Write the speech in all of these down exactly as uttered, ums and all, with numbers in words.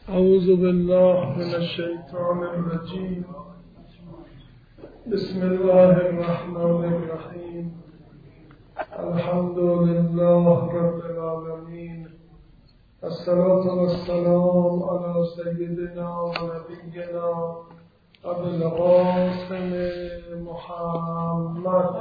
اعوذ بالله من الشیطان الرجیم. بسم الله الرحمن الرحیم. الحمد لله رب العالمین. الصلاة والسلام على سیدنا و نبینا ابی القاسم محمد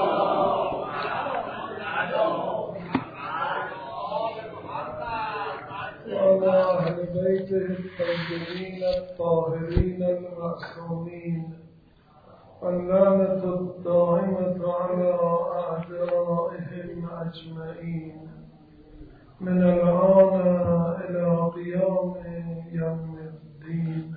وعلى أهل بيته الطيبين الطاهرين المعصومين، واللعنة الدائمة على أعدائهم أجمعين من الآن إلى قيام يوم الدين.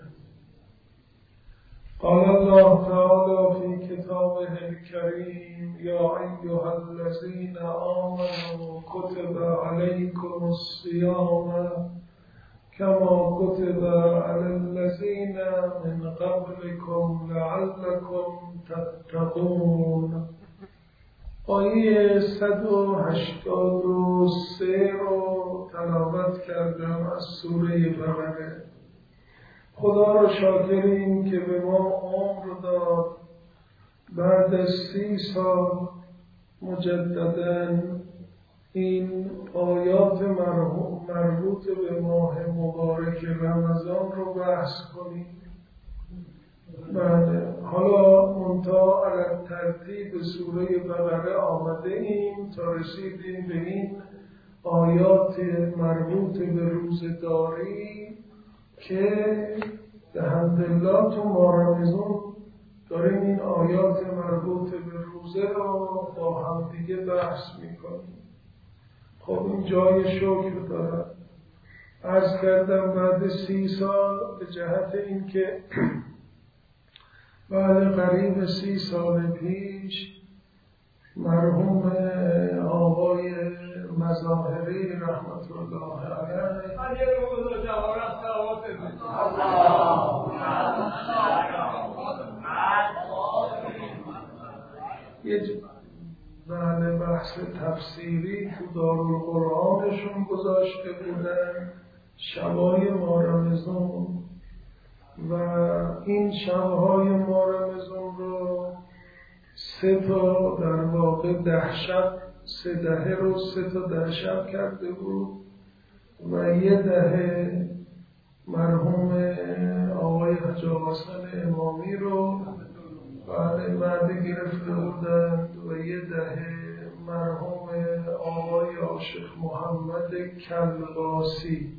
قال الله تعالى في كتابه الكريم: يا أيها الذين آمنوا كتب عليكم الصيام كما كتب على الذين من قبلكم لعلكم تتقون. آیه صد و هشتاد و سه رو تلاوت کردم از سوره بقره. خدا رو شاکریم که به ما عمر داد بعد از سی سال مجدداً این آیات مربوط به ماه مبارک رمضان رو بحث کنیم. بله، حالا منتها علی ترتیب سوره بقره آمده ایم تا رسیدیم به این آیات مربوط به روزه‌داری که به حمدالله تو ماه رمضان داریم این آیات مربوط به روزه رو با هم دیگه بحث میکنیم. خب این جای شکر دارد. عرض کردم بعد سی سال به جهت این که بعد قریب سی سال پیش مرحوم آقای مظاهری رحمت الله علیه یه بله بحث تفسیری تو دارالقرآنشون گذاشته بودن شبای ماه رمضان، و این شبهای ماه رمضان رو سه تا در واقع ده شب، سه دهه رو سه تا ده شب کرده بود و یه دهه مرحوم آقای حاج حسن امامی رو بعد بعد گرفته بودند و یه دهه مرحوم آقای عاشق محمد کلباسی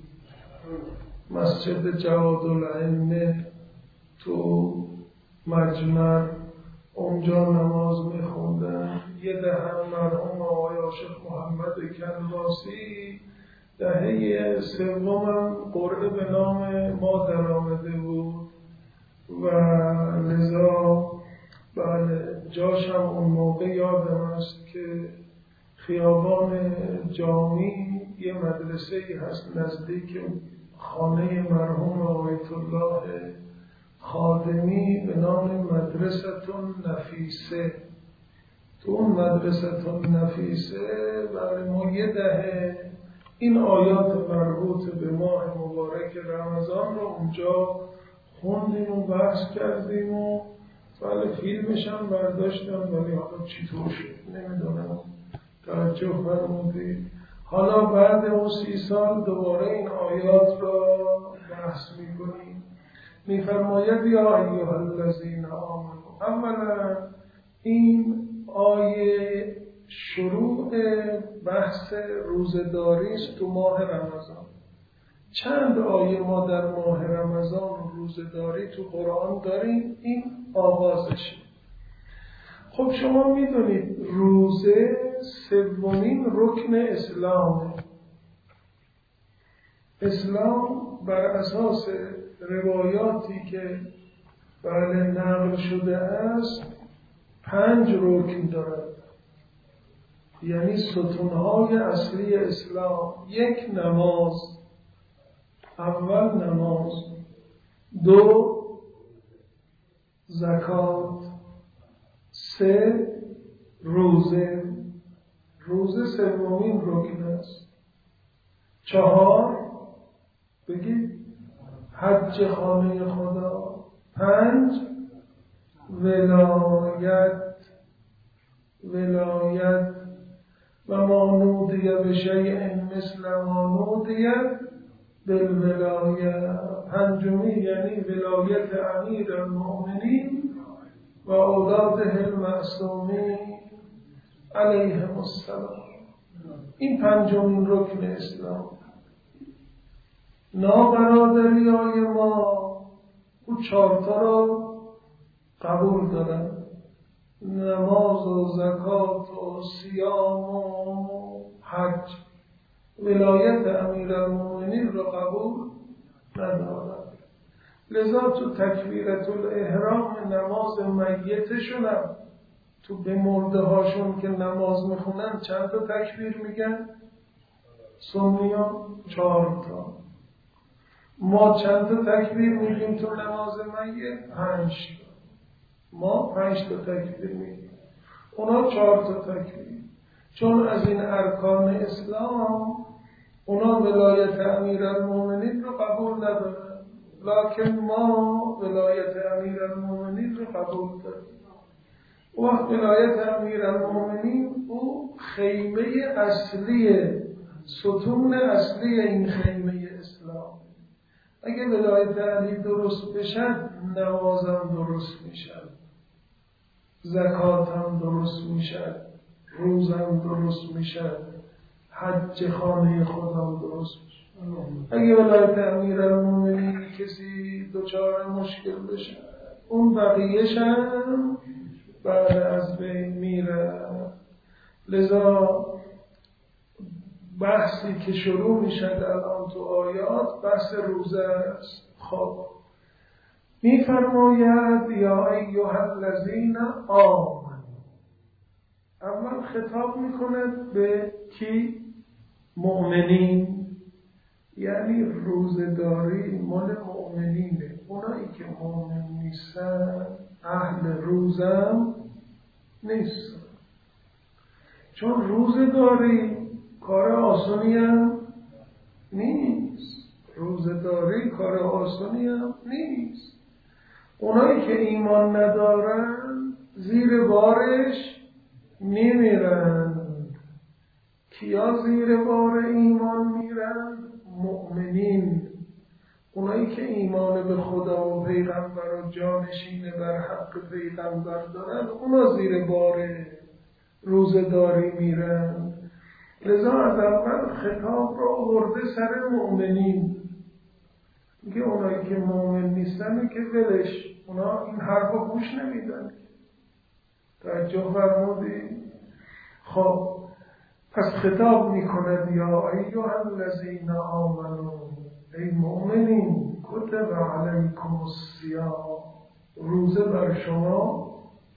مسجد جوادالائمه تو مجمع اونجا نماز میخوندن. یه دهه مرحوم آقای عاشق محمد کلباسی دهه سومم قرعه به نام ما در آمده بود و لذا بله جاشم اون موقع یادم است که خیابان جامی یه مدرسه هست نزدیک خانه مرحوم آیت الله خادمی به نام مدرسه نفیسه. تو اون مدرسه نفیسه برای ما یه دهه این آیات مربوط به ماه مبارک رمضان رو اونجا خوندیم و بحث کردیم و بله فیلمش هم برداشتم، ولی حالا چطور شد نمیدونم توجه فرمودید. حالا بعد اون سی سال دوباره این آیات را بحث میکنیم. میفرماید یا ایها الذین آمنوا. اولا این آیه شروع بحث روزه‌داری است تو ماه رمضان. چند آیه ما در ماه رمضان روزه‌داری تو قرآن داریم، این آغازشه. خب شما میدونید روزه سومین رکن اسلامه. اسلام بر اساس روایاتی که بله نقل شده است پنج رکن دارد، یعنی ستونهای اصلی اسلام. یک نماز، اول نماز، دو زکات، سه روزه، روزه سومین رکن است، چهار بگید حج خانه خدا. پنج، ولایت. ولایت و ما نودی به شیء مثل ما نودی بالولایه. پنجمی یعنی ولایت امیر المؤمنین و اولاده المعصومین علیهم السلام. این پنجمین رکن اسلام. نابرادری های ما او چهارتا رو قبول دارن: نماز و زکات و سیام و حج. ولایت امیرالمومنین رو قبول ندارن. لذا تو تکبیرت الاحرام نماز میتشون هم تو به مرده هاشون که نماز میخونن چند تا تکبیر میگن؟ سنی ها چهار تا. ما چند تا تکبیر میگیم تو نماز میت؟ پنج تا. ما پنج تا تکبیر میگیم، اونا چهار تا تکبیر. چون از این ارکان اسلام اونا ولایت امیرالمومنین رو قبول ندارن، لکن ما ولایت امیرالمومنین رو قبول داریم. وقت ولایت امیرالمومنین او خیمه اصلی، ستون اصلی این خیمه اسلام. اگه ولایت علی درست بشد نمازم درست میشد، زکاتم درست میشد، روزم درست میشد، حج خانه خودم درست میشد. اگه ولایت امیرالمومنین کسی دچار مشکل بشه اون بقیه‌ش هم بعد از بین میره. لذا بحثی که شروع میشد الان تو آیات بحث روزه است. خب میفرماید یا ایها الذین آمنوا. اول خطاب میکنه به کی؟ مؤمنین. یعنی روزداری مال مؤمنینه. اونایی که مؤمن نیستن اهل روزم نیستن. چون روزداری کار آسانی هم نیست. روزداری کار آسانی هم نیست. اونایی که ایمان ندارن زیر بارش نمیرن. کیا زیر بار ایمان میرن؟ مؤمنین. اونایی که ایمان به خدا و پیغمبر و جانشین بر حق پیغمبر دارن اونا زیر بار روزداری میرن. لذا از اول خطاب رو آورده سر مؤمنین. میگه اونایی که مؤمن نیستن که ولش، اونا این حرف رو گوش نمیدن. توجه فرمودی؟ خب پس خطاب میکنه یا ایها الذین آمنوا، ای مؤمنین، کتب علیکم الصیام، روزه بر شما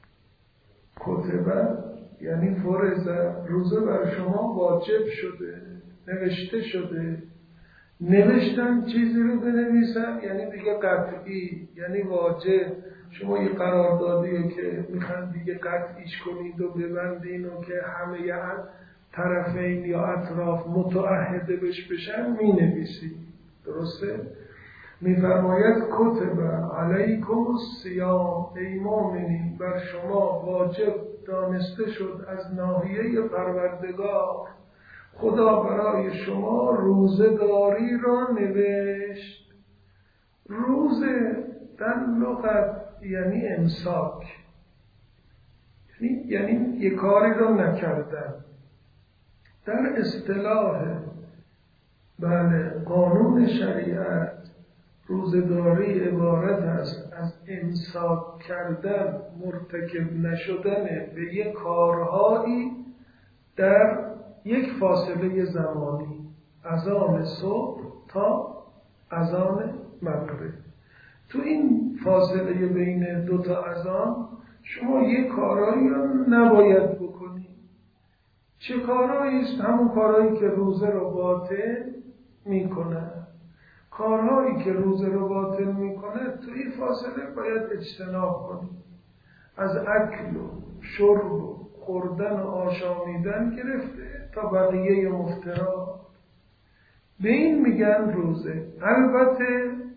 کتب یعنی فرض، روزه بر شما واجب شده، نوشته شده. نوشتن چیزی رو بنویسن یعنی دیگه قطعی، یعنی واجب. شما یه قراردادی که میخوان دیگه قطعیش کنید و ببندین و که همه طرفین یا اطراف متعهده بش بشن می نویسید. درسته؟ میفرماید کتب علیکم الصیام، ای مؤمنین بر شما واجب دانسته شد از ناحیه پروردگار، خدا برای شما روزداری را نوشت. روزه در لغت یعنی امساک، یعنی, یعنی یک کاری را نکردن. در اصطلاح بله قانون شریعت روزداری عبارت است از امساک کردن، مرتکب نشدن به یک کارهایی در یک فاصله زمانی، از آن صبح تا از آن مغرب. تو این فاصله بین دو تا اذان شما یک کارهایی را نباید بکنی. چه کارهایی است؟ همون کارهایی که روزه رو باطل میکنه. کارهایی که روزه رو باطل میکنه تو این فاصله باید اجتناب کنی. از اکل و شرب و خوردن و آشامیدن گرفته تا بقیه مفترات، به این میگن روزه. البته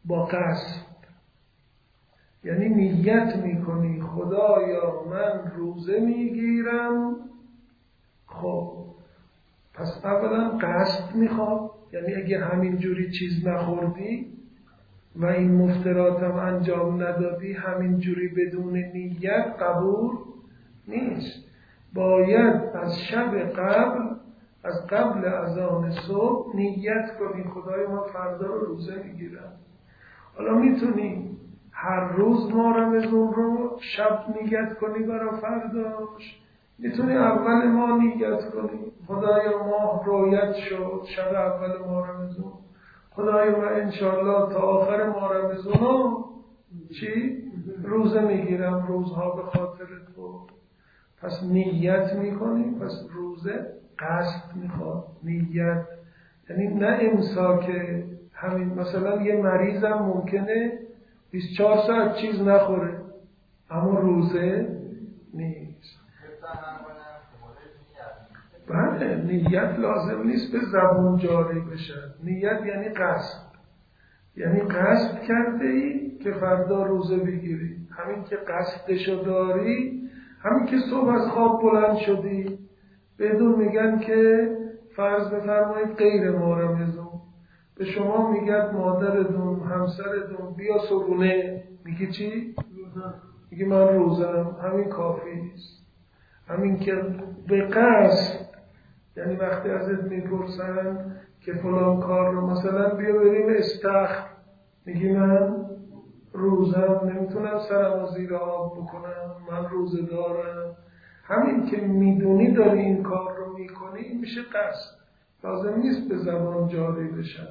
با قصد، یعنی نیت میکنی خدایا من روزه میگیرم. خب پس اولا قصد میخواد، یعنی اگه همین جوری چیز نخوردی و این مفتراتم انجام ندادی همین جوری بدون نیت قبول نیست. باید از شب قبل، از قبل اذان صبح نیت کنی خدای من فردا رو روزه میگیرم. حالا میتونی هر روز ماه رمضان رو شب نیت کنی برای فرداش، میتونی اول ماه نیت کنی خدایا ماه رویت شد شب اول ماه رمضان، خدایا من انشاءالله تا آخر ماه رمضان چی؟ روزه میگیرم، روزها به خاطر تو. پس نیت میکنی، پس روزه قصد میخواد، نیت یعنی نه امساک همین. مثلا یه مریضم ممکنه بیست و چهار ساعت چیز نخوره اما روزه نیست. بله نیت لازم نیست به زبون جاری بشه. نیت یعنی قصد، یعنی قصد کرده ای که فردا روزه بگیری. همین که قصدشو داری، همین که صبح از خواب بلند شدی، بدون میگن که فرض بفرمایید غیر ماه رمضان به شما میگن مادرتون همسرتون بیا صبحونه، میگی چی؟ میگی من روزم. همین کافی است. همین که به قصد، یعنی وقتی ازت میپرسن که فلان کار رو مثلا بیا بریم استخر، میگی من روزم، نمیتونم سرمو زیر آب بکنم، من روزه دارم. همین که میدونی داری این کار رو میکنی این میشه قصد، لازم نیست به زبان جاری بشن.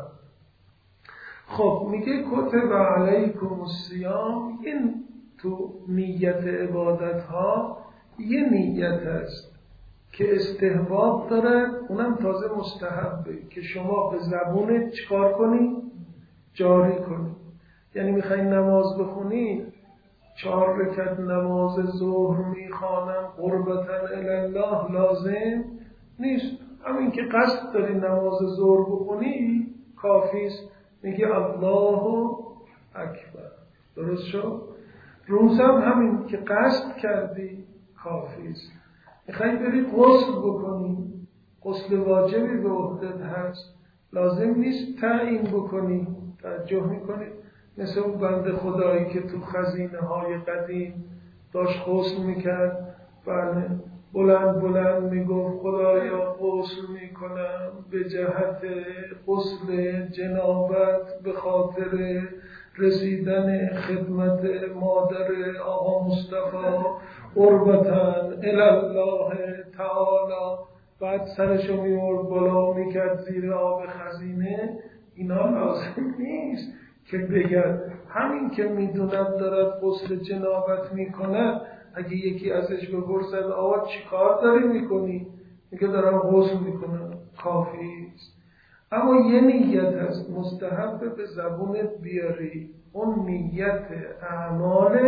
خب میگه کتب علیکم الصیام، این تو نیت عبادت ها یه نیت هست که استحباب داره، اونم تازه مستحبه که شما به زبونت چیکار کنی؟ جاری کنی. یعنی میخوای نماز بخونی، چهار رکعت نماز ظهر میخوانم قربتن الله، لازم نیست. همین که قصد داری نماز ظهر بخونی کافیست، میگی الله اکبر، درست شد؟ روزم همین که قصد کردی کافیست. میخوای بری غسل بکنی، غسل واجبی به عهدت هست، لازم نیست تعیین بکنی. توجه میکنی؟ مثل اون بنده خدایی که تو خزینه های قدیم داشت غسل میکرد، بله بلند بلند میگفت خدایا غسل میکنم به جهت غسل جنابت به خاطر رسیدن خدمت مادر آقا مصطفی قربتن الله تعالی. بعد سرشو میورد بالا میکرد زیر آب خزینه. اینا لازم نیست که بگن همین که میدوند دارد غسل جنابت میکنه، اگه یکی ازش بپرسد آقا چی کار داری میکنی؟ میگه دارم غسل میکنم، کافی است. اما یه نیت هست مستحب به زبونت بیاری، اون نیت اعمال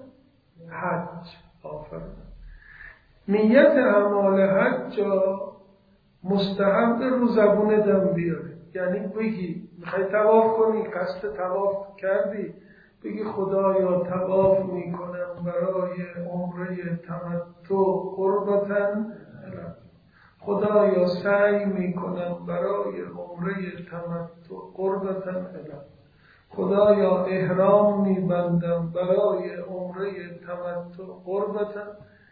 حج. آفرین. نیت اعمال حج مستحب رو زبونت هم بیاری، یعنی بگی میخوای طواف کنی، قصد طواف کردی، بگی خدایا طواف میکنم برای عمره تمتع قربتن، خدایا سعی میکنم برای عمره تمتع قربتن، خدایا احرام میبندم برای عمره تمتع قربتن.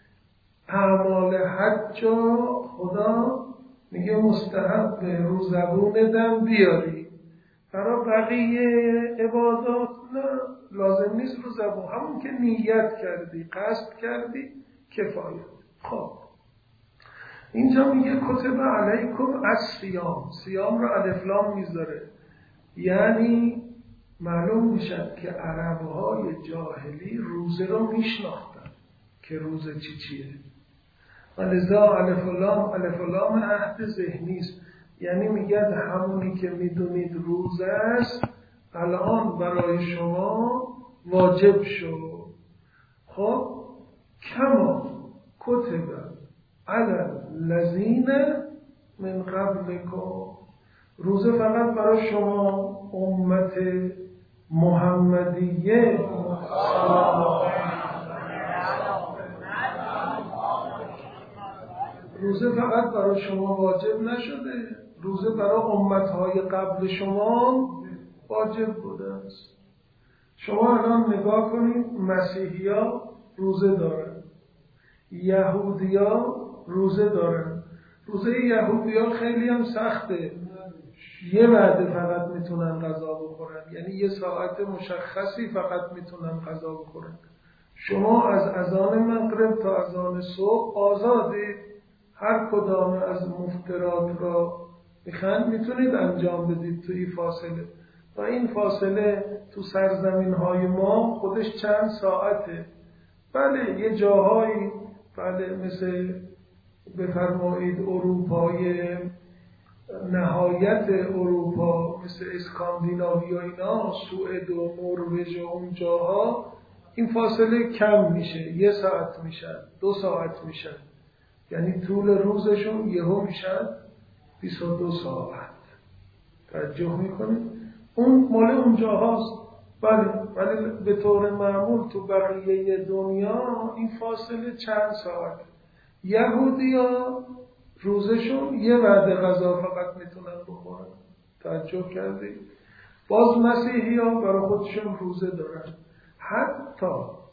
اعمال حج خدا میگه مستحب رو زبونتم بیاری. برای بقیه عبادات نه، لازم نیست رو زبون، همون که نیت کردی قصد کردی کفایت. خب اینجا میگه کتب علیکم الصیام، سیام رو الف لام میذاره، یعنی معلوم میشد که عربهای جاهلی روزه رو میشناختن که روزه چی چیه، و لذا الف لام الف لام عهد ذهنی است. یعنی میگه همونی که میدونید روزه است الان برای شما واجب شد. خب کما کتب علی الذین من قبلکم، روزه فقط برای شما امت محمدیه روزه فقط برای شما واجب نشده، روزه برای امتهای قبل شما واجب بوده است. شما الان نگاه کنید، مسیحی ها روزه دارن، یهودی ها روزه دارن. روزه یهودی ها خیلی هم سخته، یه وعده فقط میتونن غذا بخورن، یعنی یه ساعت مشخصی فقط میتونن غذا بخورن. شما از اذان مغرب تا اذان صبح آزادید، هر کدام از مفطرات را میخواین میتونید انجام بدید توی فاصله. و این فاصله تو سرزمین های ما خودش چند ساعته. بله یه جاهایی، بله مثل بفرمایید اروپای نهایت اروپا مثل اسکاندیناوی و اینا، سوئد و نروژ و اون جاها این فاصله کم میشه، یه ساعت میشن، دو ساعت میشن، یعنی طول روزشون یهو میشن بیست و دو ساعت. توجه میکنید؟ اون مال اونجا هاست. بله ولی به طور معمول تو بقیه دنیا این فاصله چند ساعت. یهودی ها روزشون یه وعده غذا فقط میتونن بخورن. توجه کردید؟ باز مسیحی ها برای خودشون روزه دارن. حتی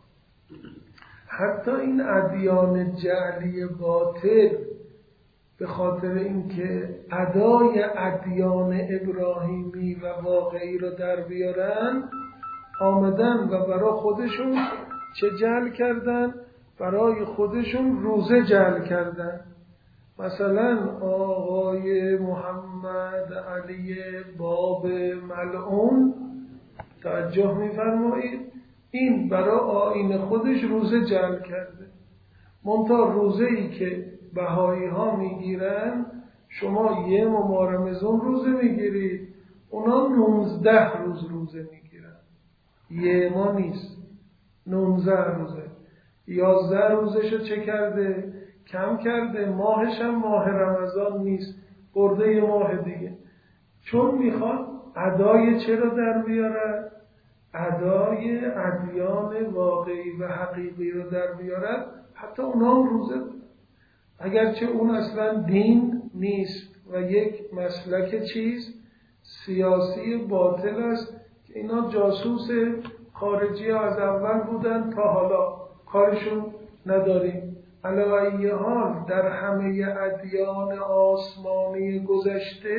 حتی این ادیان جعلی باطل به خاطر اینکه ادای ادیان ابراهیمی و واقعی رو در بیارن، آمدن و برای خودشون چه جعل کردن؟ برای خودشون روزه جعل کردن. مثلا آقای محمد علی باب ملعون، توجه می‌فرمایید، این برای آیین خودش روزه جعل کرده. منتها روزه‌ای که بهایی ها میگیرن، شما یه ماه رمضان روزه میگیرید، اونا نوزده روز روزه میگیرن. یه ماه نیست، نوزده روزه. یازده روزشو چه کرده؟ کم کرده. ماهش هم ماه رمضان نیست، برده یه ماه دیگه. چون میخواد ادای چه رو در بیارن؟ ادای ادیان واقعی و حقیقی رو در بیارن. حتی اونا هم روزه، اگرچه اون اصلا دین نیست و یک مسلک چیز سیاسی باطل است که اینا جاسوس خارجی ها از اول بودن تا حالا کارشون نداریم. علی ای حال در همه ادیان آسمانی گذشته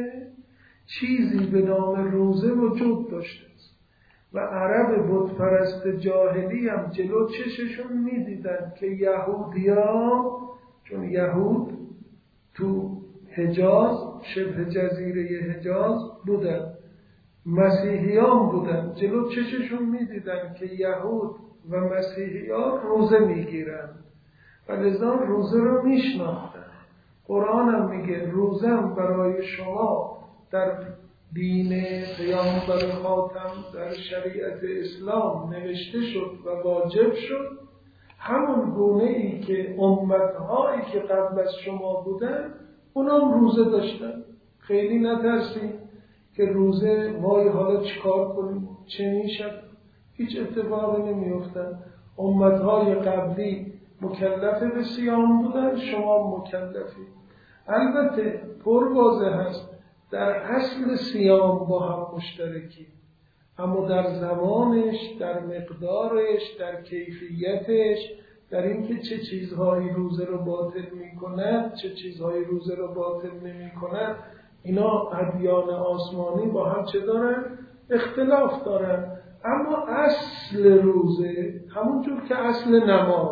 چیزی به نام روزه وجود داشته است و عرب بت پرست جاهلی هم جلو چششون میدیدن که یهودیا، چون یهود تو حجاز شبه جزیره حجاز بودن، مسیحیان بودن، جلو چششون میدیدن که یهود و مسیحیان روزه میگیرن و لذا روزه رو میشناختن. قرآن هم میگه روزه برای شما در دین پیامبر خاتم در شریعت اسلام نوشته شد و واجب شد، همون گونه ای که امتهایی که قبل از شما بودن اونام روزه داشتن. خیلی نترسید که روزه وای حالا چیکار کنیم، چه میشه، هیچ اتفاقی نمیافتن. امتهای قبلی مکلف به صیام بودن، شما مکلفی. البته پر واضح هست در اصل صیام با هم مشترکی، اما در زمانش، در مقدارش، در کیفیتش، در اینکه چه چیزهایی روزه رو باطل می‌کند، چه چیزهایی روزه رو باطل نمی‌کند، اینا ادیان آسمانی با هم چه دارن؟ اختلاف دارن. اما اصل روزه همونجور که اصل نماز،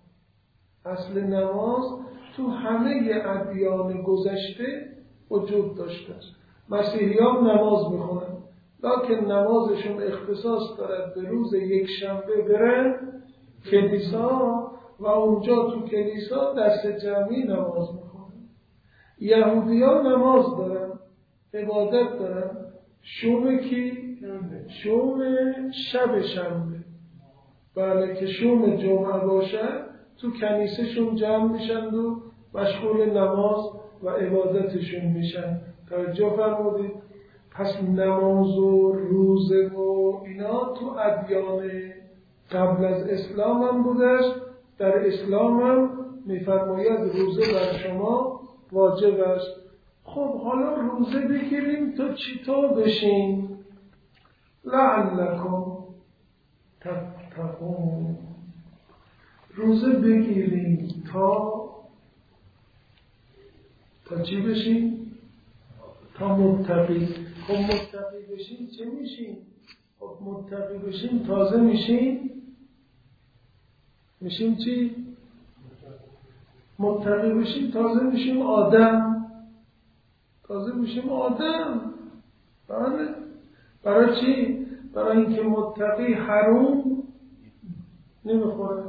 اصل نماز تو همه ادیان گذشته وجود داشته است. مسیحیان نماز میخونن، لکن نمازشون اختصاص دارد به روز یک شنبه برن کلیسا و اونجا تو کلیسا دست جمعی نماز میخونن. یهودیان نماز دارن، عبادت دارن، شوم کی؟ شوم شب شنبه. بله که شوم جمعه باشن تو کنیسهشون جمع میشن و مشغول نماز و عبادتشون میشن. توجه فرمودید؟ پس نماز و روزه و اینا تو ادیان قبل از اسلام هم بودش. در اسلام هم میفرماید روزه بر شما واجب است. خب حالا روزه بگیریم تا چطور بشیم؟ لعلکم تتقون. روزه بگیریم تا تا چی بشیم؟ تا متقی. خب متقی بشیم چه میشیم؟ خب متقی بشیم تازه میشیم میشیم چی؟ متقی بشیم تازه میشیم آدم. تازه میشیم آدم. بله. برای چی؟ برای اینکه متقی حرام نمیخوره.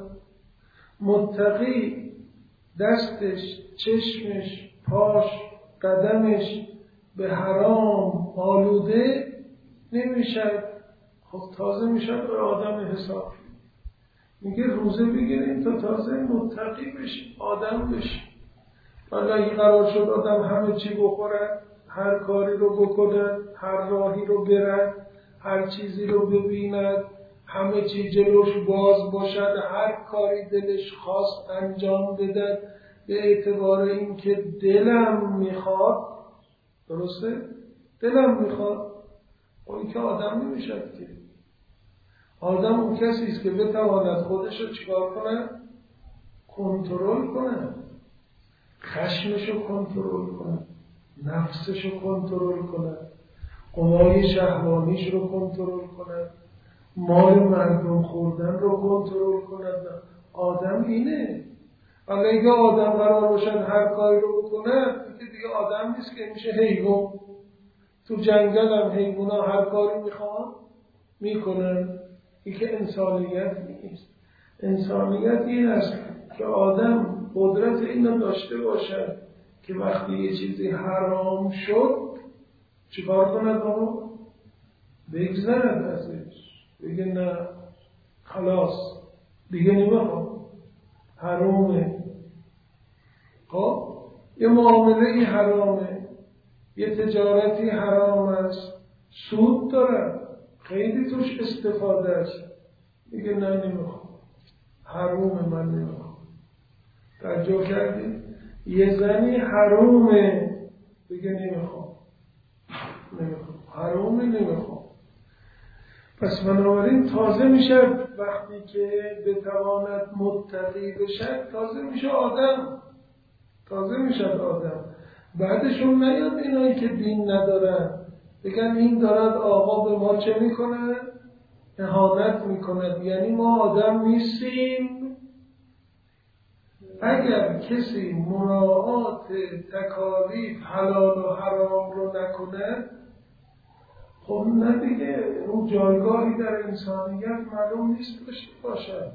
متقی دستش، چشمش، پاش، قدمش به حرام آلوده نمیشه. خب تازه میشه به آدم حساب. میگه روزه بگیریم تا تازه متقی بشیم، آدم بشیم. ولی اگه قرار شد آدم همه چی بخوره، هر کاری رو بکنه، هر راهی رو بره، هر چیزی رو ببیند، همه چی جلوش باز باشد، هر کاری دلش خواست انجام بده به اعتبار اینکه دلم میخواد. درسته؟ دلم میخواد. اون که آدم نمیشد که. آدم اون کسی است که بتواند خودش رو چیکار کنه؟ کنترل کنه. خشمش رو کنترل کنه، نفسش رو کنترل کنه، قوای شهوانیش رو کنترل کنه، مال مردم خوردن رو کنترل کنه. آدم اینه. ولی اگه آدم قرار باشد هر کاری رو بکنه، دیگه دیگه آدم نیست که میشه حیوان. تو جنگل هم حیوان ها هر کاری میخوان میکنن. این که انسانیت نیست. انسانیت این است که آدم قدرت اینو داشته باشد که وقتی یه چیزی حرام شد چیکار کند؟ اونو بگذرد ازش، بگه نه خلاص دیگه نمیخوام، حرامه. خب یه معامله ای حرامه، یه تجارتی حرام است، سود داره، خیلی توش استفاده است، دیگه نه نمیخوام، حرامه، من نمیخوام. توجه کردی؟ یه زنی حرامه، دیگه نمیخوام، نمیخوام، حرامه، نمیخوام. پس بنابراین تازه میشه وقتی که بتواند متقی بشه، تازه میشه آدم. تازه میشه آدم. بعدشون نیاد اینایی که دین ندارن بگن این دارد آقا به ما چه میکنه؟ اهانت میکنه، یعنی ما آدم نیستیم. اگر کسی مراعات تکالیف حلال و حرام رو نکنه، خب نه دیگه اون جایگاهی در انسانیت معلوم نیست داشته باشد.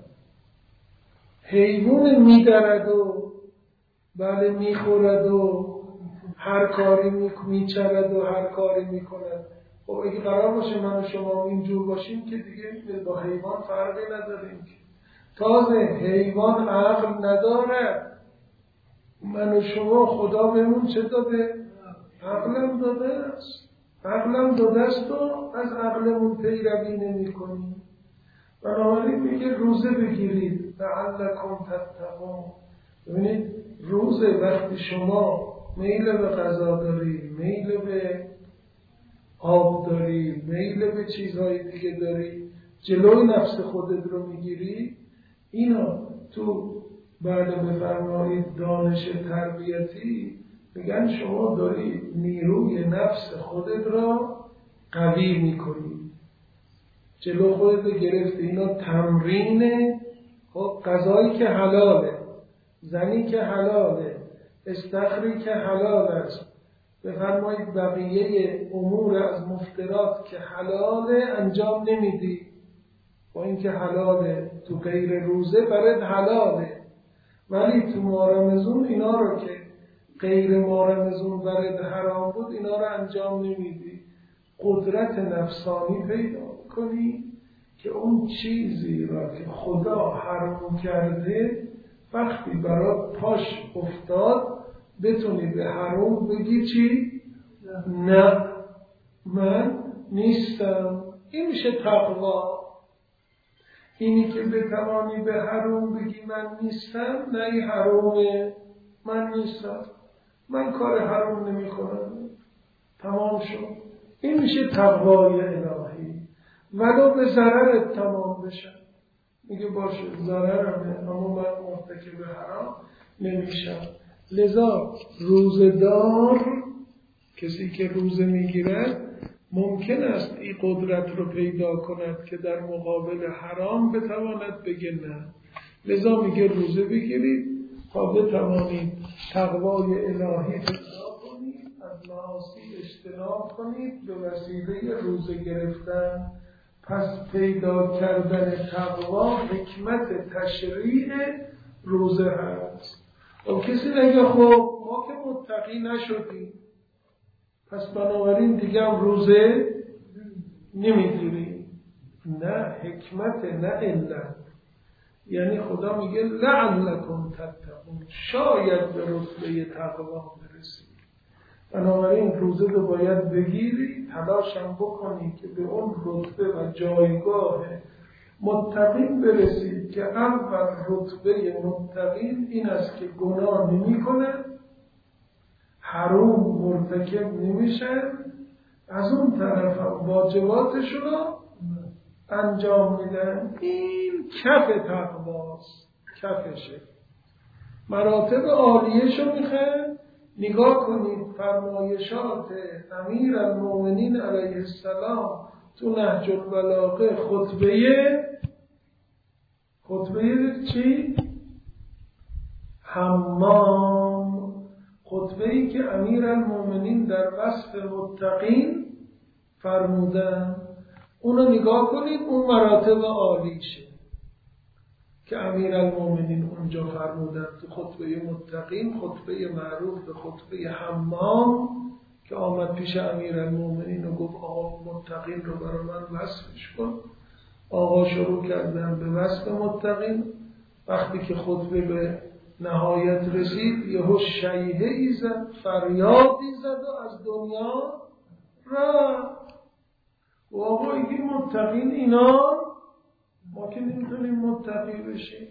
حیوان میدرد و بله میخورد و هر کاری میچرد و هر کاری میکند. خب اگه قرار باشه من و شما اینجور باشیم که دیگه با حیوان فرقی نداریم. تازه حیوان عقل نداره، من و شما خدا بهمون چه داده؟ عقلم داده است. عقلم داده است و از عقلمون پیروی نمی کنیم. بنابراین میگه روزه بگیرید لعلکم تتقون. ببینید روزه وقتی شما میل به غذا داری، میل به آب داری، میل به چیزهای دیگه داری، جلوی نفس خودت رو میگیری. اینا تو بعد بفرمایید دانش تربیتی میگن شما داری نیروی نفس خودت را قوی میکنی، جلو خودت رو گرفتی. اینا تمرینه. خب غذایی که حلاله، زنی که حلاله، استخری که حلال است، بفرمایید بقیه امور از مفترات که حلاله انجام نمیدی. با اینکه حلاله تو غیر روزه برات حلاله، ولی تو ماه رمضان اینا رو که غیر ماه رمضان برات حرام بود اینا رو انجام نمیدی. قدرت نفسانی پیدا کنی که اون چیزی را که خدا حرام کرده وقتی برات پاش افتاد بتونی به حرام بگی چی؟ نه. من نیستم. این میشه تقوا. اینی که بتوانی به حروم بگی من نیستم، نه این حرومه، من نیستم، من کار حروم نمی کنم، تمام شد. این میشه تقوای الهی. ولو به ضررت تمام بشن، میگه باشه ضررمه اما من مرتکب حرام نمیشم. لذا روزدار، کسی که روزه میگیرد، ممکن است این قدرت رو پیدا کند که در مقابل حرام بتواند بگه نه. لذا میگه روزه بگیرید تا بتوانید تقوای الهی پیدا کنید، از معاصی اجتناب کنید به وسیله روزه گرفتن. پس پیدا کردن تقوا حکمت تشریع روزه هست. و کسی نگه خب ما که متقی نشدیم پس بنابراین دیگه هم روزه نمیگیریم. نه، حکمت نه علت. یعنی خدا میگه لعلکم تتقون، شاید به رتبه تقوا برسید. بنابراین روزه رو باید بگیری، تلاشم بکنی که به اون رتبه و جایگاه متقین برسید که اول رتبه متقین این است که گناه نمی کنن، حرام مرتکب نمیشن، از اون طرف هم واجباتشون رو انجام میدن. این کف تقواست، کفشه. مراتب عالیشو میخواد نگاه کنید. فرمایشات امیر المومنین علیه السلام تو نهج البلاغه، خطبه خطبه چی؟ حمام، خطبه ای که امیر المومنین در وصف متقین فرمودن. اونو نگاه کنید، اون مراتب عالیشه که امیر المومنین اونجا فرمودن تو خطبه متقین. خطبه معروف به خطبه حمام که آمد پیش امیر المومنین و گفت آقا متقین رو برای من وصفش کن. آقا شروع کردن به وصف متقین. وقتی که خطبه به نهایت رسید یهو شیهه ای زد، فریادی زد و از دنیا رفت. و آقا ایگی متقین اینا، ما که نمیتونیم متقی بشیم.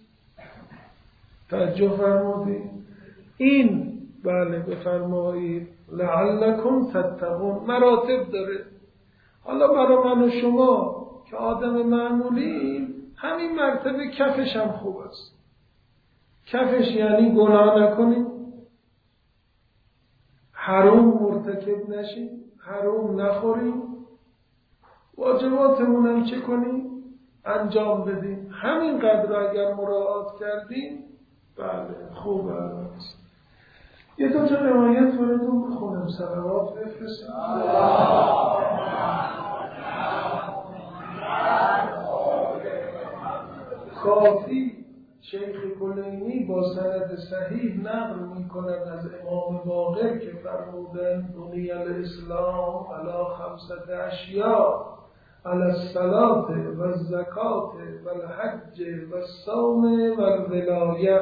توجه فرمودید؟ این بله بفرمایید لعلکم تتقون مراتب داره. حالا برای من و شما که آدم معمولی همین مرتبه کفش هم خوب است. کفش یعنی گناه نکنیم، حرام مرتکب نشیم، حرام نخوریم، واجباتمون هم چه کنیم؟ انجام بدیم. همین قدر اگر مراعات کردیم بله خوب است. یه دو تا روایت براتون بخونم، صلوات بفرستیم. کافی شیخ کلینی با سند صحیح نقل می کند از امام باقر که فرمودند بنی الاسلام علی خمسة اشیاء، علی الصلاة و الزکاة و الحج و الصوم و الولایه.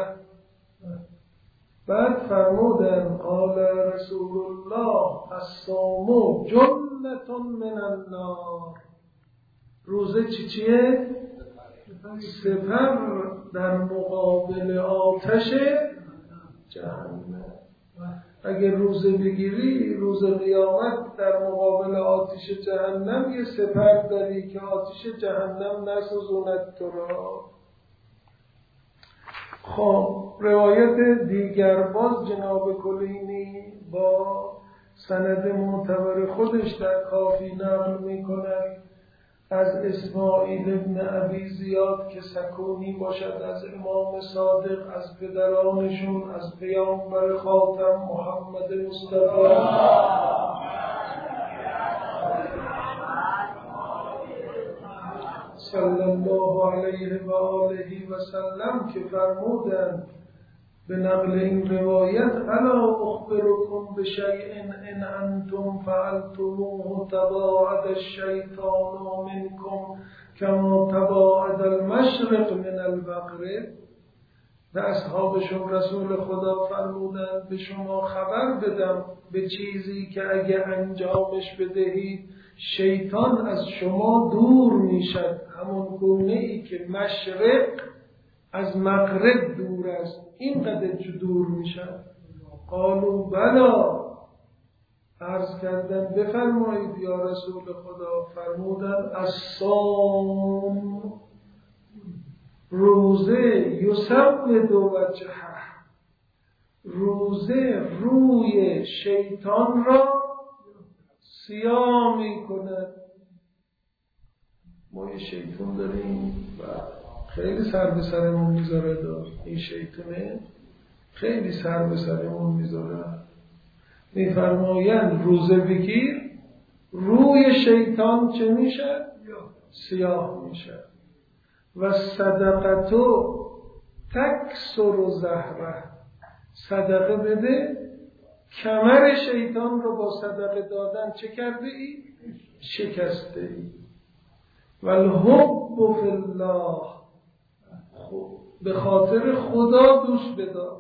بعد فرمودند قال رسول الله الصوم جنة من النار. روزه چی چیه؟ سپر در مقابل آتش جهنم. اگر روزه بگیری روز قیامت در مقابل آتش جهنم یه سپر داری که آتش جهنم نسوزوند تو را. خب روایت دیگر باز جناب کلینی با سند معتبر خودش در کافی نقل می کند از اسماعیل ابن ابی زیاد که سکونی باشد از امام صادق، از پدرانشون از پیامبر خاتم محمد مصطفی صلی الله علیه و آله و سلم که فرمودند به نقل این روایت الا اخبركم بشیء ان انتم فعلتموه تباعد الشیطان منکم کما تباعد المشرق من المغرب. به اصحابشون رسول خدا فرمودند به شما خبر بدم به چیزی که اگه انجامش بدهید شیطان از شما دور میشد، همون گونه ای که مشرق از مغرب دور است اینقدر دور میشد. قالوا بلا، عرض کردن بفرمایید یا رسول خدا. فرمودن الصوم، روزه، یسود وجهه، روزه روی شیطان را سیاه می کند. ما یه شیطان داریم و خیلی سر به سرمون میذاره دار. این شیطانه خیلی سر به سرمون میذاره. میفرمایند روزه بگیر، روی شیطان چه میشه؟ سیاه میشه. و صدقتو تکسر زهره، صدقه بده، کمر شیطان رو با صدقه دادن چه کرده ای؟ شکسته ای. و الحب فی الله، به خاطر خدا دوست بدار،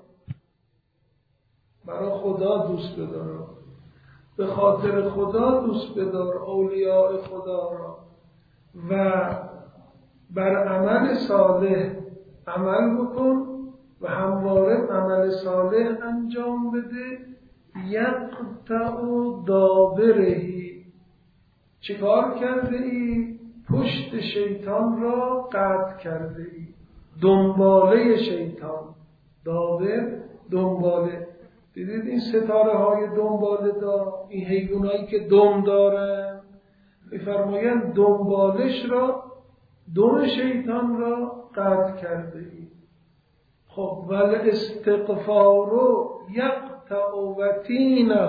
برای خدا دوست بدار، به خاطر خدا دوست بدار اولیاء خدا را و بر عمل صالح عمل بکن و همواره عمل صالح انجام بده. یقطع دابرهی، چه کار کرده ای؟ پشت شیطان را قطع کرده ای، دنباله شیطان. دابر دنباله. دیدید این ستاره های دنباله دار، این حیوانایی که دم دارن، میفرمایند دنبالش را، دم شیطان را قطع کرده ای. خب ول استغفارو یقطع وتینه،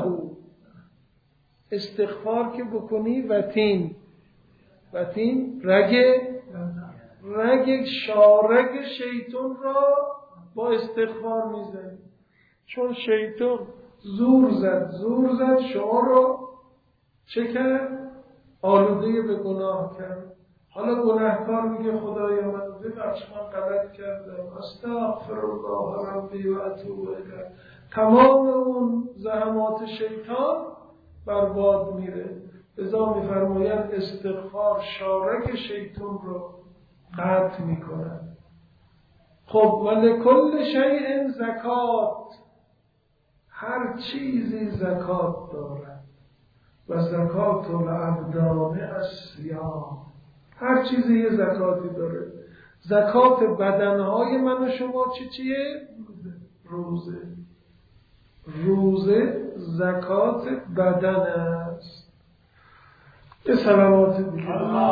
استغفار که بکنی وتین، وتین رگ، رگ شارگ شیطان را با استغفار میزنی. چون شیطان زور زد زور زد شما رو چه کرد؟ آلوده به گناه کرد. حالا گناهکار میگه خدای من ببخش، من غلط کردم، استغفر الله ربی و اتوب الیه. تمام اون زحمات شیطان برباد میره. لذا میفرمایند استغفار شارک شیطان رو قطع میکنه. خب ولکل شیء زکات، هر چیزی زکات دارد. و زکات الابدان الصیام، هر چیزی یه زکاتی داره. زکات بدنهای من و شما چی چیه؟ روزه. روزه زکات بدن است. به سلامات دیگه.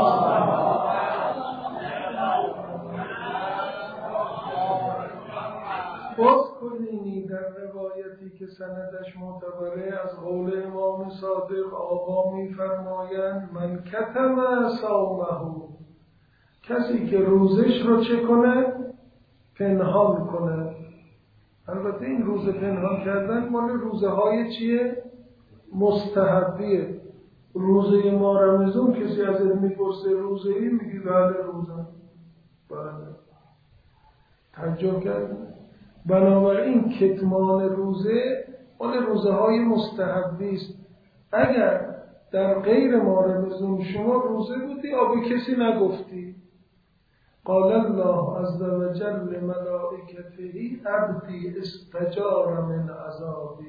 باز کنینی در روایتی که سندش معتبره از قول امام صادق آقا می فرمایند من کتم صومه، کسی که روزش رو چه کنه؟ پنهان کنه. البته این روزه پنهان کردن مال روزه های چیه؟ مستحبیه. روزه ما رمضان کسی ازت میپرسه روزه ای؟ میگی بله روزه. بله تعجب کرد. بنابراین کتمان روزه مال روزه های مستحبی است. اگر در غیر ماه رمضان شما روزه بودی یا به کسی نگفتی، قال الله عز وجل ملائکته عبدی استجار من عذابی،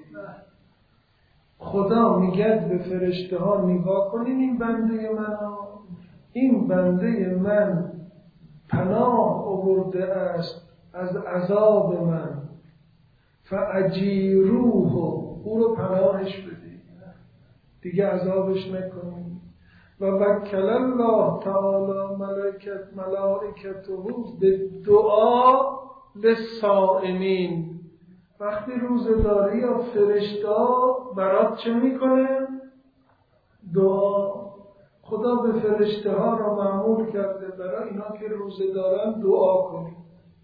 خدا میگه به فرشته ها نگاه کنین این بنده من، این بنده من پناه آورده است از عذاب من، فاجیروه، او رو پناهش بدید، دیگه عذابش نکنید. و وکل الله تعالی ملائکت ملائکته به دعا للصائمین، وقتی روزه داری یا فرشته برات چه میکنه؟ دعا. خدا به فرشته ها را معمول کرده برای اینا که روزه دارن دعا کنید.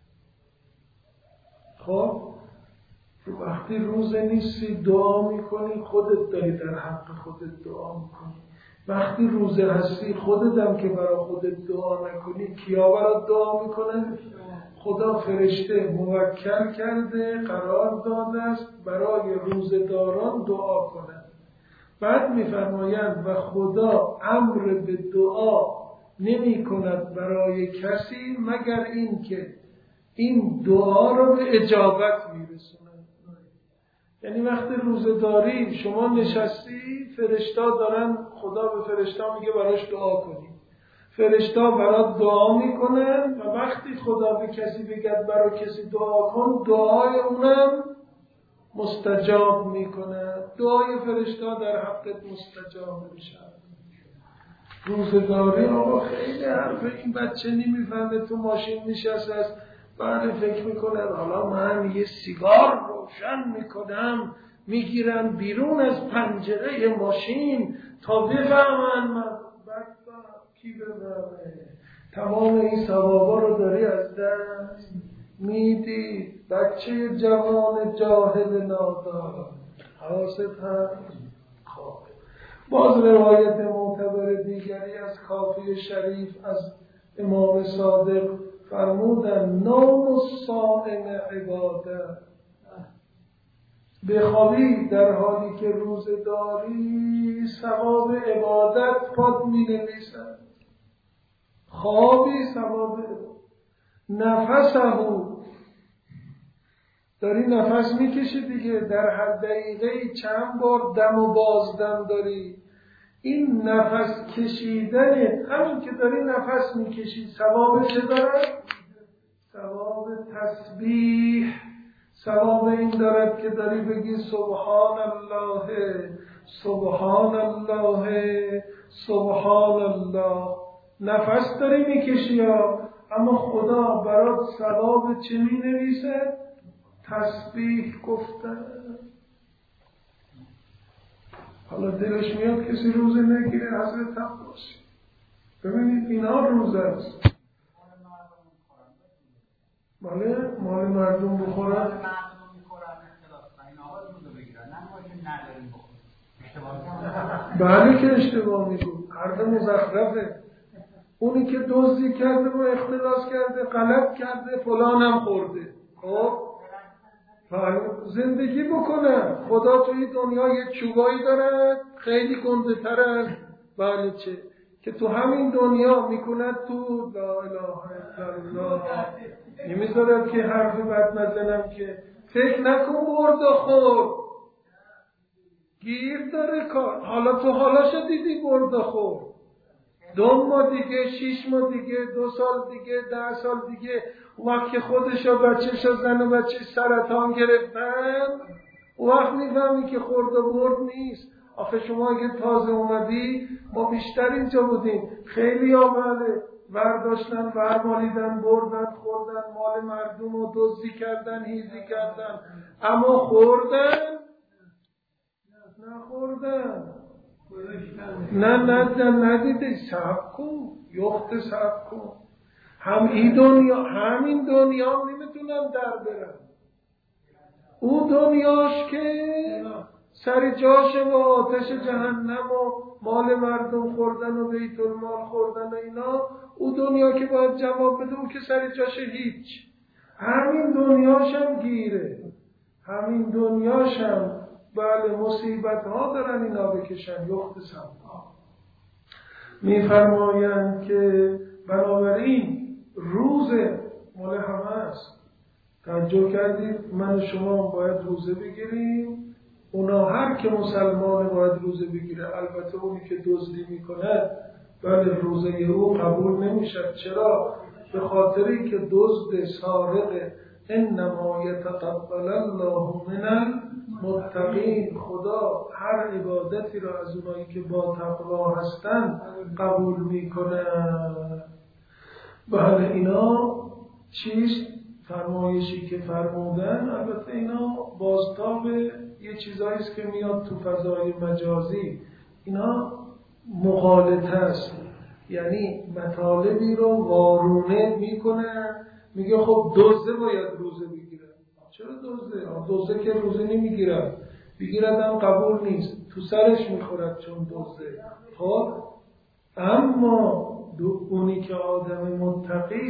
خب وقتی روزه نیستی دعا میکنی، خودت داری در حق خودت دعا میکنی. وقتی روزه هستی خودت هم که برای خودت دعا نکنی کیا برات دعا میکنه؟ خدا فرشته موکل کرده، قرار داده است برای روزه‌داران دعا کنند. بعد می‌فرمایند و خدا امر به دعا نمی کند برای کسی مگر این که این دعا رو به اجابت میرسونه. یعنی وقتی روزه‌داری شما نشستی، فرشتا دارن، خدا به فرشتا میگه براش دعا کنی، فرشتا برات دعا میکنن و وقتی خدا به کسی بگه برای کسی دعا کن، دعای اونم مستجاب میکنه. دعای فرشتا در حقت مستجاب میشه. روزه‌داری آقا خیلی حرف این بچه نمیفهمه، تو ماشین نشسته است، بعد فکر میکنه حالا من یه سیگار روشن میکنم میگیرم بیرون از پنجره ماشین تا بفهمن من بعد کی بفهمه. تمام این ثوابا رو داری از دست میدی. بچه جوان جاهل نادان حواست هست. باز روایت معتبر دیگری از کافی شریف از امام صادق فرمودن نوم الصائم عبادت، بخوابی در حالی که روزه داری ثواب عبادت پات می نویسد. خوابی ثواب نفسه، داری نفس میکشی دیگه، در هر دقیقه چند بار دم و بازدم داری. این نفس کشیدن، همین که داری نفس میکشی ثواب چه دارد؟ ثواب تسبیح. ثواب این دارد که داری بگی سبحان الله سبحان الله سبحان الله. نفس داری میکشی ها، اما خدا برات ثواب چه می نویسه؟ تسبیح گفتن. حالا دلش میاد کسی روزه نگیره، حضرت عباس ببینید اینا روزه است. بله مال مردم بخورن، بله که اشتباه میگو، حرف مزخرفه. اونی که دزدی کرده و اختلاس کرده، غلط کرده، فلانم خورده، خب زندگی بکنه. خدا توی دنیا یه چوبایی داره خیلی گنده تر از بله چه که تو همین دنیا میکند تو لا اله الا الله. نمیذارد که حرف بد نزنم که فکر نکن برد و خور گیر داره کار. حالا تو حالا شو دیدی برد و خور، دو ماه دیگه، شیش ماه دیگه، دو سال دیگه، ده سال دیگه، وقت که خودش و بچهش و زن و بچه سرطان گرفتن، وقت میفهمی که خورد و برد نیست. آخه شما اگه تازه اومدی، ما بیشتر اینجا بودیم، خیلی ها بله برداشتن، برمالیدن، بردن، خوردن، مال مردم رو دزدی کردن، هیزی کردن، اما خوردن نخوردن. نه نه ندیده صبر کن، یخت صبر کن. هم این دنیا همین دنیا نمیتونم در برم. اون دنیاش که سر جاش و آتش جهنم و مال مردم خوردن و بیت المال خوردن و اینا، اون دنیا که باید جواب بده، اون که سر جاش هیچ. همین دنیاشم گیره، همین دنیاشم بله مصیبت ها دارن اینا بکشن، یخت سمها. میفرمایند که بنابراین روز مال همه است. توجه کردید من و شما باید روزه بگیریم، اونا هر که مسلمان باید روزه بگیره. البته اونی که دزدی میکنه بله روزه او قبول نمیشه. چرا؟ به خاطری که دزد سارق انما یتقبل الله من المتقین، خدا هر عبادتی را از اونایی که با تقوا هستن قبول میکنه. بله اینا چیست؟ فرمایشی که فرمودن، البته اینا بازتاب یه چیزایی است که میاد تو فضای مجازی. اینا مغالطه است، یعنی مطالبی رو وارونه میکنه، میگه خب دزده باید روزه بگیره. چرا دزده؟ دزده که روزه نمیگیره، بگیردم قبول نیست، تو سرش میخورد چون دزده. خب اما اونی که آدم متقی است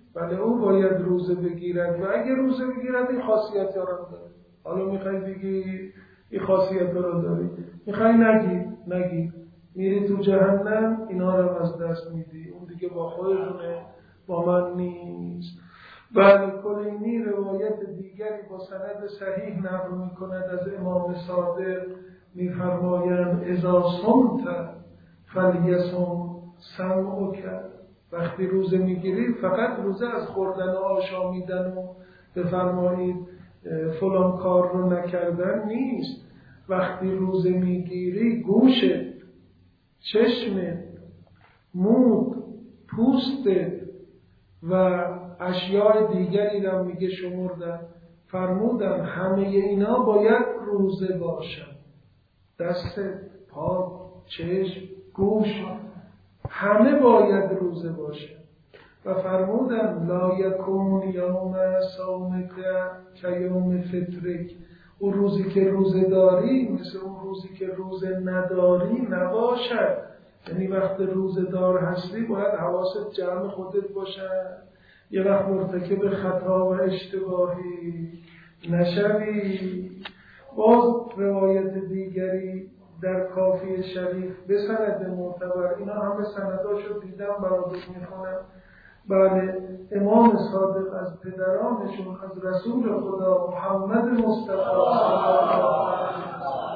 بله او باید روزه بگیرد و اگه روزه بگیرد این خاصیت ها رو داره. حالا میخوای بگی این خاصیت ها رو داری، میخوای نگی نگی میری تو جهنم، اینا رو از دست میدی، اون دیگه با خودتونه، با من نیست. بله کلینی روایت دیگری با سند صحیح نقل میکند از امام صادق، میفرمایند اذا صمت فلیصم سمعک، وقتی روزه میگیری فقط روزه از خوردن و آشامیدن و بفرمایید فلان کار رو نکردن نیست. وقتی روزه میگیری گوشت، چشمت، موت، پوستت و اشیاء دیگری را میگه شمردن، فرمودن همه اینا باید روزه باشن. دست، پا، چشم، گوش، همه باید روزه باشه. و فرمودن لا یکون یوم صومک کیوم فطرک، اون روزی که روزه داری مثل اون روزی که روزه نداری نباشد. یعنی وقت روزه دار هستی باید حواست جمع خودت باشه، یه وقت مرتکب خطا و اشتباهی نشوی. باز روایت دیگری در کافی شریف به سند معتبر، اینا همه سنداشو دیدم براتون میخونم. بله امام صادق از پدرانشون از رسول خدا محمد مصطفی صلی الله علیه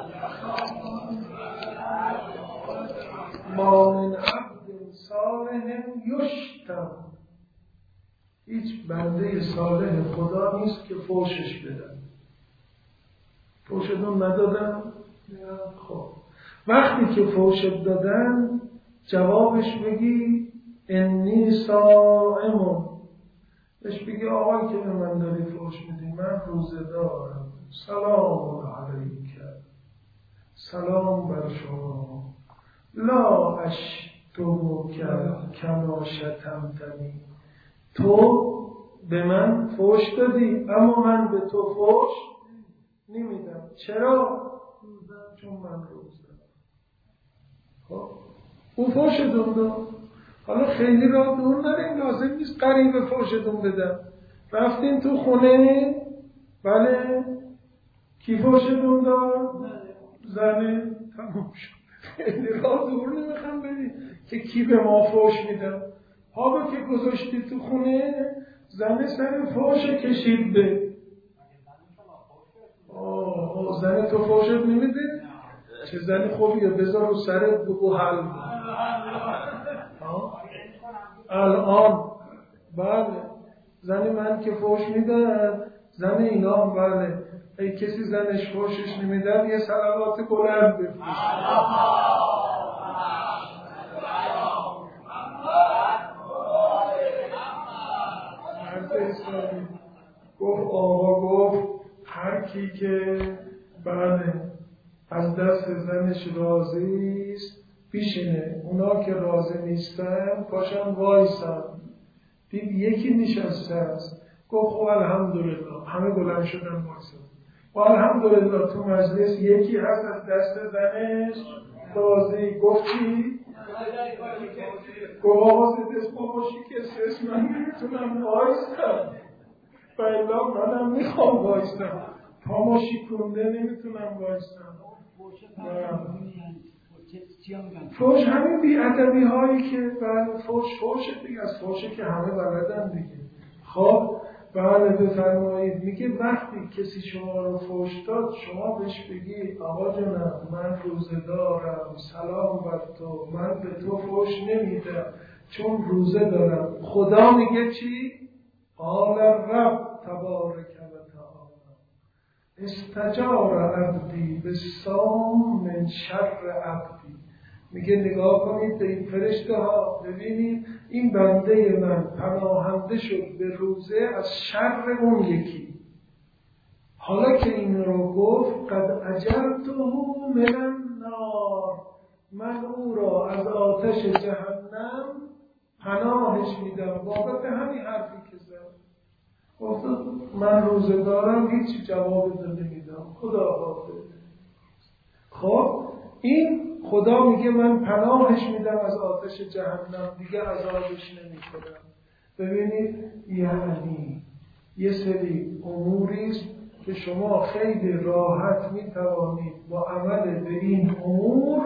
و ما من عبد صالح یشتم، هیچ بنده صالح خدا نیست که فوشش بدن. فوشتون ندادن؟ خب وقتی که فوشت دادن جوابش بگی انی صائم، بهش بگی آقای که به من داری فوش میدی من روزه دارم، سلام علیک، سلام بر شما، لا اشتمک کما شتمتنی، تو به من فوش دادی اما من به تو فوش نمیدم. چرا؟ چون من روزه دارم. خب او فوش داد. حالا خیلی راه دور نریم، لازم نیست قریب فوشتون بدم. رفتین تو خونه، بله کی فوشتون داد؟ زنه. تمام شد. خیلی راه دور نمیخوام بریم که کی به ما فوش میدم. حالا که گذاشتی تو خونه، زنه سر فوش کشید به آه آه زنه تو فوشت نمیده؟ چه زنی خوبیه، بذار رو سرت بگو حل. الان بله زن من که فوش میدن، زن اینا هم بله ای کسی زنش فوشش نمیدن یه صلوات بلند بفرست. مرد اسلامی گفت آقا گفت هر کی که بله از دست زنش راضی است بیشینه، اونا که راضی نیستن پاشن وایسن. دید یکی نشسته است، گفت خب الحمدلله، همه بلند شدن وایسن. و الحمدلله تو مجلس یکی هست از دست زنش راضی. گفت چی؟ گفت آقا زدست ما باشی که سرس من نمیتونم وایسن و الا منم میخوام وایسن، پاما شکونده نمیتونم وایسن. فوش همین بی‌ادبی هایی که بله فوش فوشه دیگه، از فوشه که همه بلدن دیگه. خب بله بفرمایید، میگه وقتی کسی شما رو فوش داد شما بهش بگی آقا جانم من روزه دارم، سلام بر تو، من به تو فوش نمیدم چون روزه دارم. خدا میگه چی؟ قال رب تبارک و تعالی استجار عبدی بالصوم من شر عبدی. میگه نگاه کنید به این فرشته ها، ببینید این بنده من پناهنده شد به روزه از شر اون یکی. حالا که این رو گفت قد اجرته من النار، من او را از آتش جهنم پناهش میدم. بابت همین حرفی که زد گفت من روزه دارم هیچی جواب داده نمیدم، خدا حافظ. خب این خدا میگه من پناهش میدم از آتش جهنم، دیگه عذابش نمی کنم. ببینید یعنی یه سری اموریست که شما خیلی راحت میتوانید با عمل به این امور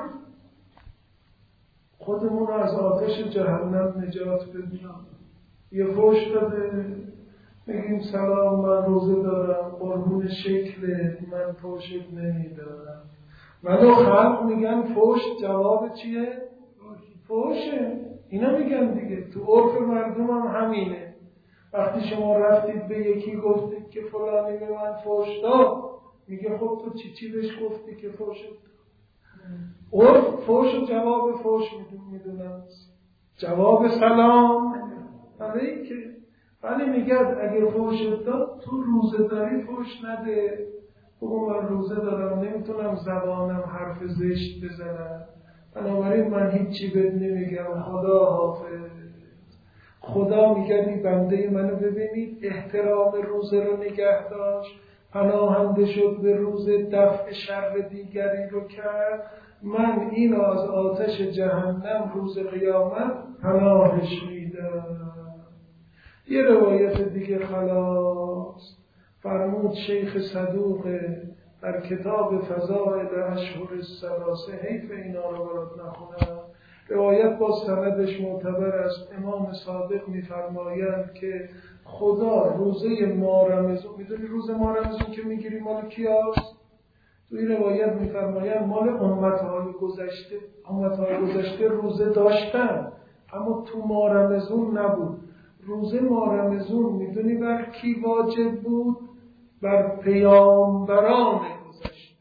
خودمون از آتش جهنم نجات بدیم. یه فوش داده میگیم سلام من روزه دارم، قربون شکل من فوشت نمیدارم. ولو خلق میگن فوش جواب چیه؟ فوشه. اینا میگن دیگه. تو عرف مردم هم همینه. وقتی شما رفتید به یکی گفتید که فلانی به من فوش داد، میگه خب تو چی چی بهش گفتی که فوش داد؟ عرف فوش و جواب فوش میدونن. جواب سلام علیکه. ولی میگه اگه فوش داد تو روزه داری فوش نده. بگو من روزه دارم نمیتونم زبانم حرف زشت بزنم، بنابراین من هیچی بهت نمیگم، خدا حافظ. خدا میگه این بنده منو ببینید احترام روزه رو نگه داشت، پناهنده شد به روزه، دفع شر دیگری رو کرد، من اینو از آتش جهنم روز قیامت پناهش میدم. یه روایت دیگه خلاص فرمود شیخ صدوق در کتاب فضائل اشهر الثلاثه، حیف اینا رو برات نخونم، روایت با سندش معتبر است. امام صادق میفرمایند که خدا روزه ماه رمضان، میدونی روزه ماه رمضان که میگیری مال کی است؟ توی روایت میفرمایند مال امتهای گذشته. امتهای گذشته روزه داشتن اما تو ماه رمضان نبود. روزه ماه رمضان میدونی بر کی واجب بود؟ بر پیامبران گذشته.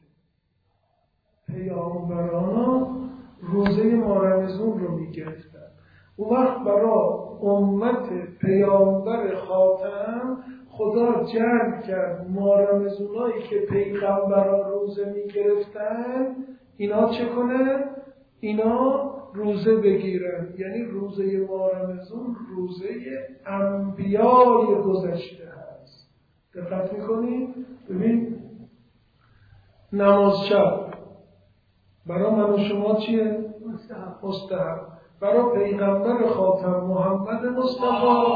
پیامبران روزه ماه رمضان رو میگرفتن. اون وقت برای امت پیامبر خاتم خدا جمع کرد ماه رمضانایی که پیغمبران روزه میگرفتن اینا چه کنن؟ اینا روزه بگیرن. یعنی روزه ماه رمضان روزه انبیای گذشته هست. دقت میکنید؟ ببین نماز شب برای من و شما چیه؟ مستحب. مستحب. برای پیغمبر خاتم محمد مصطفی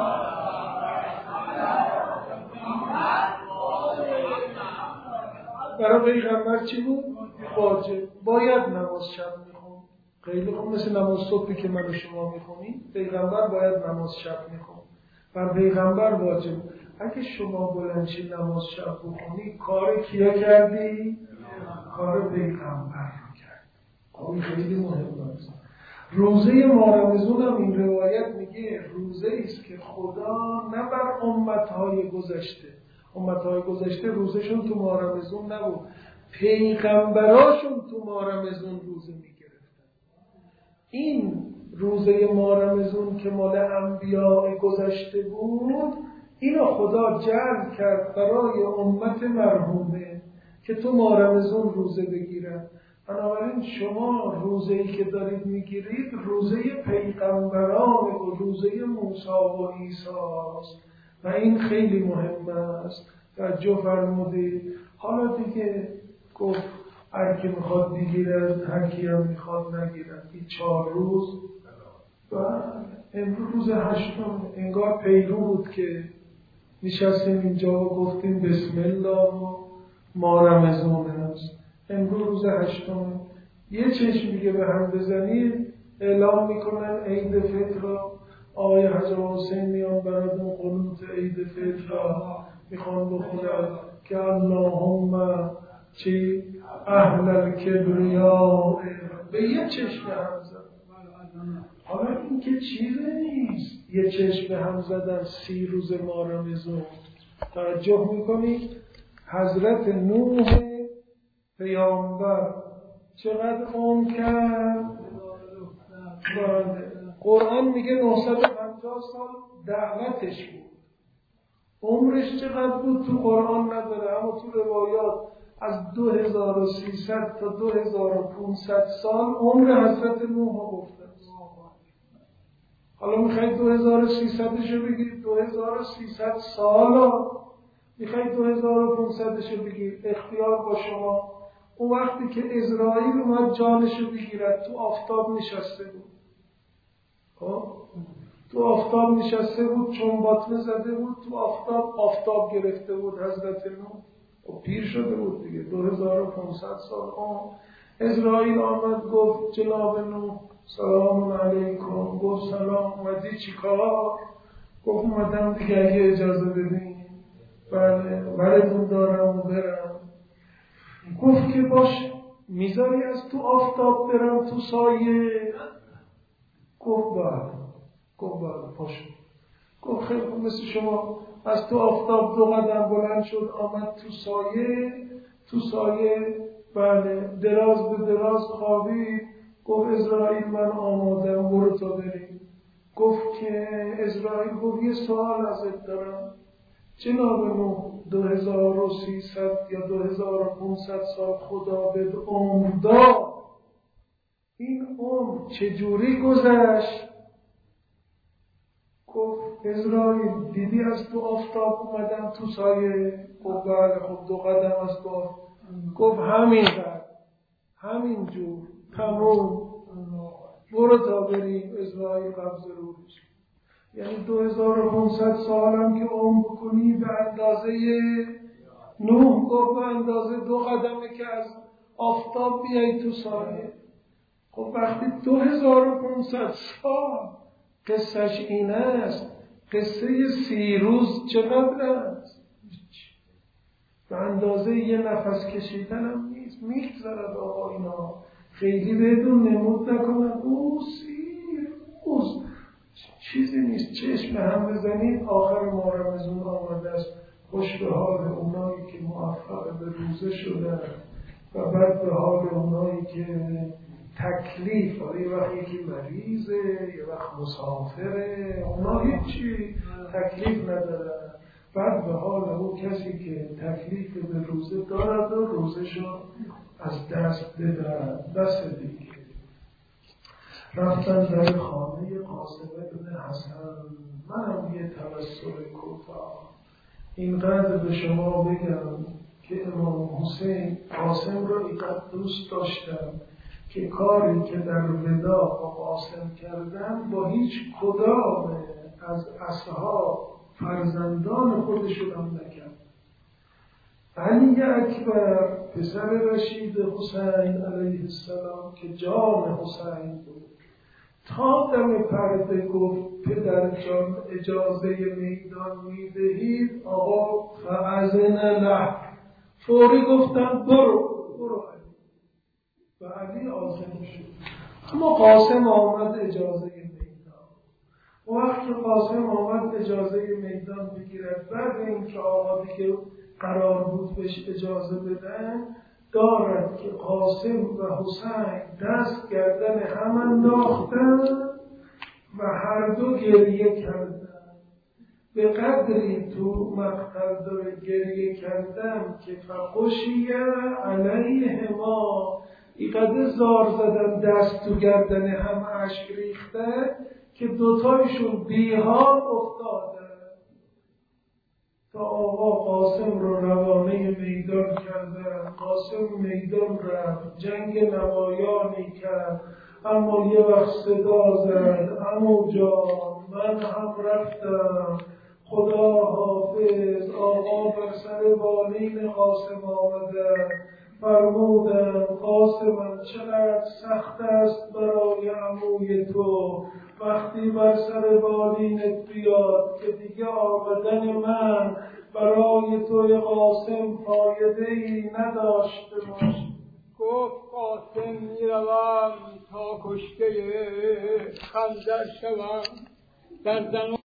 برای پیغمبر چی بود؟ واجب. باید نماز شب میخون. خیلی خوب، مثل نماز صبحی که من و شما میخونیم پیغمبر باید نماز شب میخون. بر پیغمبر واجب. اگه شما بلندشی نماز شب بخونی کار کیا کردی؟ کار پیغمبر رو کرد. این خیلی مهمه است. روزه ماه رمضان هم این روایت میگه روزه است که خدا نه بر امتهای گذشته، امتهای گذشته روزشون تو ماه رمضان نبود، پیغمبراشون تو ماه رمضان روزه میگرفتن. این روزه ماه رمضان که مال انبیاء گذشته بود اینو خدا جمع کرد برای امت مرحومه که تو ماه رمضان روزه بگیرن. بنابراین شما روزه‌ای که دارید میگیرید روزه پیغمبران و روزه موسی و عیسی است و این خیلی مهم است. توجه فرمودید. حالا دیگه گفت هر کی میخواد بگیره، هر کی هم میخواد نگیره. این چهار روز و امروز روز هشتم انگار پیرو بود که نشستیم اینجا و گفتیم بسم الله و ماه رمضان است. امروز روز هشتم یه چشم دیگه به هم بزنید اعلام میکنن عید فطر را. آقای حاج حسین میان براتون قنوت عید فطر را میخوان بخونن که اللهم چی اهل الکبریا به یه چشم به هم زدن. حالا این که چیزی نیست یه چشم به هم زدن سی روز ماه رمضان. توجه میکنید حضرت نوح پیامبر چقدر عمر کرد؟ قرآن میگه نهصد و پنجاه سال دعوتش بود. عمرش چقدر بود تو قرآن نداره، اما تو روایات از دو هزار و سیصد تا دو هزار و پانصد سال عمر حضرت نوح گفته. حالا میخواید دو هزار و سیصد شو بگید، دو هزار و سیصد سال میخواید دو هزار و پانصد شو بگید، اختیار با شما. اون وقتی که اسرائیل اومد جانشو بگیرد تو آفتاب نشسته بود. خب تو آفتاب نشسته بود، چون باطمه زده بود تو آفتاب، آفتاب گرفته بود حضرت نوح و پیر شده بود دیگه، دو هزار و پانصد سال عمر. عزرائیل آمد گفت جناب نوح سلام علیکم. گفت سلام، اومدی چی کار؟ گفت اومدم دیگه اگه اجازه بدین. بله براتون دارم و برم. گفت که باش، میذاری از تو آفتاب برم تو سایه؟ گفت بله. گفت بله پاشو. گفت خیلی خوب، مثل شما از تو آفتاب دو قدم بلند شد آمد تو سایه، تو سایه بله دراز به دراز خوابید. گفت عزرائیل من آمادم، برو تا بریم. گفت که عزرائیل گفت یه سوال ازت دارم جناب نوح، دو هزار و سیصد یا دو هزار و پانصد سال خدا به عمر داد، این عمر چجوری گذشت؟ گفت عزرائیل دیدی از تو آفتاب اومدم تو سایه؟ گفت بله. خب دو قدم از تو آفتاب. گفت همین قدر، همین جور، تموم، برو تا بریم. عزرائیل قبض روش. یعنی دو هزار و پانصد سال هم که عمر بکنی به اندازه نوح. گفت به اندازه دو قدمه که از آفتاب بیایی تو سایه. خب وقتی دو هزار و پانصد سال قصهش این است، قصه سی روز چقدر است؟ به اندازه یه نفس کشیدن هم نیست. میگذرد آقا اینا، خیلی بهتون نمود نکنن او سی روز چیزی نیست. چشم هم بزنید آخر ماه رمضان آمده است. خوش به حال اونایی که موفق به روزه شدن و بعد به حال اونایی که تکلیف، یه وقت یکی مریضه، یه وقت مسافره، اونا هیچی تکلیف ندارن. بعد به حال اون کسی که تکلیف به روزه دارد و روزشو از دست بدن. دست دیگه رفتن در خانه قاسم ابن حسن. منم یه توسل کوتاه اینقدر به شما بگم که امام حسین قاسم رو اینقدر دوست داشتم که کاری که در وداع با قاسم کردن با هیچ کدام از اصحاب فرزندان خودشون هم نکرد. علی اکبر پسر رشید حسین علیه السلام که جان حسین بود، تا دم پرده گفت پدر جان اجازه میدان میدهید؟ آقا فاذن له، فوری گفتن برو برو علی. و علی آزم شد. اما قاسم آمد اجازه میدان. وقتی قاسم آمد اجازه میدان بگیرد، بعد اینکه آقا دیگه قرار بود بهش اجازه بدن، دارد که قاسم و حسین دست گردن هم انداختن و هر دو گریه کردن. به قدری تو مقتل داره گریه کردن که فخوشیه علیهما، اینقدر زار زدن دست تو گردن هم اشک ریخته که دوتایشون بیحال افتادن. تا آقا قاسم رو روانه میدان کردن. قاسم میدان رفت، جنگ نمایانی کرد، اما یه وقت صدا زد عمو جان من هم رفتم، خدا حافظ. آقا بر سر بالین قاسم آمدن، فرمودن قاسم چقدر سخت است برای عموی تو وقتی بر سر بالینت بیاد که دیگه آمدن من برای توی قاسم فایده‌ای نداشته باش. گفت قاسم میروم تا کشته خنجر شوم در زمان